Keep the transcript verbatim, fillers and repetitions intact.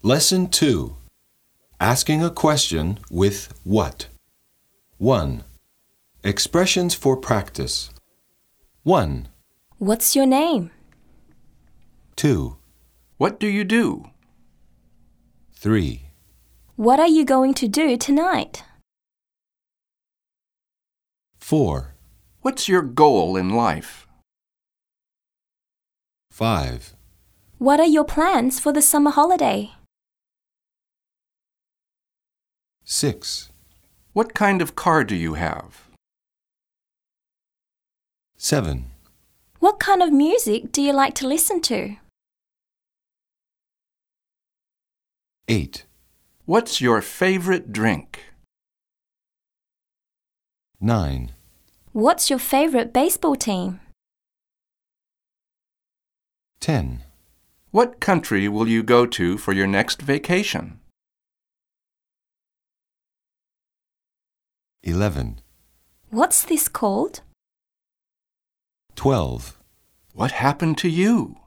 Lesson two. Asking a question with what? one. Expressions for practice. one. What's your name? two. What do you do? three. What are you going to do tonight? four. What's your goal in life? five. What are your plans for the summer holiday? six. What kind of car do you have? seven. What kind of music do you like to listen to? eight. What's your favorite drink? nine. What's your favorite baseball team? ten. What country will you go to for your next vacation? eleven. What's this called? twelve. What happened to you?